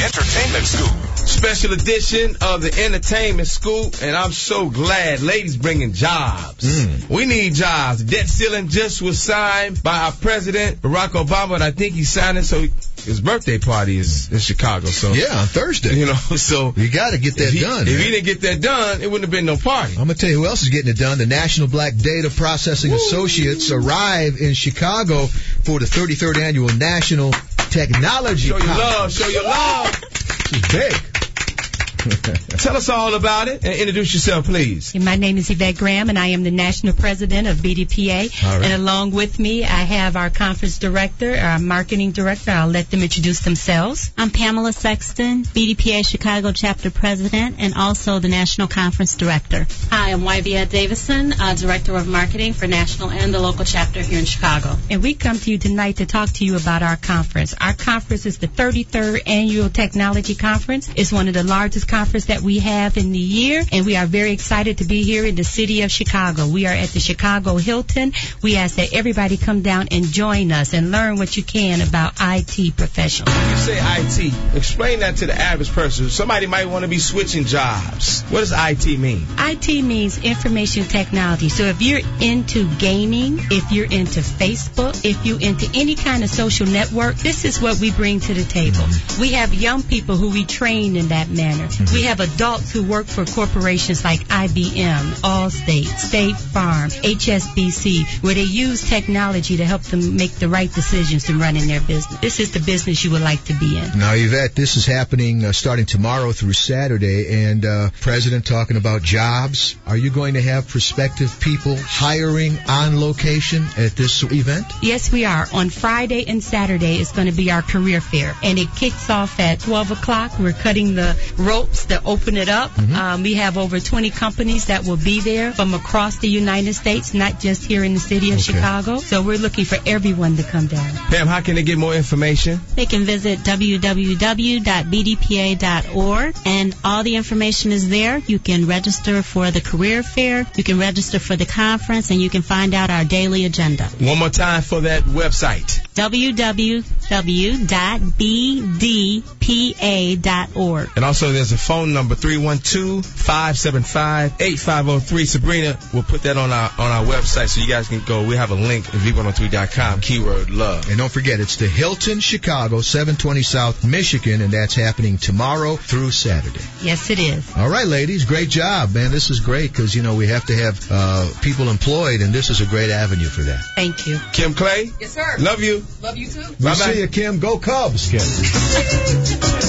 Entertainment Scoop. Special edition of the Entertainment Scoop, and I'm so glad ladies bringing jobs. We need jobs. Debt ceiling just was signed by our president, Barack Obama, and I think he signed it so his birthday party is in Chicago. So yeah, on Thursday. You know, so you got to get that done. If he didn't get that done, it wouldn't have been no party. I'm going to tell you who else is getting it done. The National Black Data Processing Associates arrive in Chicago for the 33rd Annual National Technology Conference. Show your love. This is big. Tell us all about it and introduce yourself, please. My name is Yvette Graham, and I am the national president of BDPA. All right. And along with me, I have our conference director, our marketing director. I'll let them introduce themselves. I'm Pamela Sexton, BDPA Chicago chapter president, and also the national conference director. Hi, I'm Yvette Davison, director of marketing for national and the local chapter here in Chicago. And we come to you tonight to talk to you about our conference. Our conference is the 33rd Annual Technology Conference. It's one of the largest conference that we have in the year, and we are very excited to be here in the city of Chicago. We are at the Chicago Hilton. We ask that everybody come down and join us and learn what you can about IT professionals. When you say IT, explain that to the average person. Somebody might want to be switching jobs. What does IT mean? IT means information technology. So if you're into gaming, if you're into Facebook, if you're into any kind of social network, this is what we bring to the table. We have young people who we train in that manner. We have adults who work for corporations like IBM, Allstate, State Farm, HSBC, where they use technology to help them make the right decisions in running their business. This is the business you would like to be in. Now, Yvette, this is happening starting tomorrow through Saturday, and President talking about jobs. Are you going to have prospective people hiring on location at this event? Yes, we are. On Friday and Saturday, it's going to be our career fair, and it kicks off at 12 o'clock. We're cutting the ropes to open it up. We have over 20 companies that will be there from across the United States, not just here in the city of Chicago. So we're looking for everyone to come down. Pam, how can they get more information? They can visit www.bdpa.org, and all the information is there. You can register for the career fair, you can register for the conference, and you can find out our daily agenda. One more time for that website. www.bdpa.org. And also there's a phone number, 312-575-8503. Sabrina will put that on our website so you guys can go. We have a link at V103.com, keyword love. And don't forget, it's the Hilton Chicago, 720 South Michigan, and that's happening tomorrow through Saturday. Yes, it is. All right, ladies, great job, man. This is great because, you know, we have to have people employed, and this is a great avenue for that. Thank you. Kim Clay? Yes, sir. Love you. Love you, too. We'll Bye-bye. see you, Kim. Go Cubs, Kim.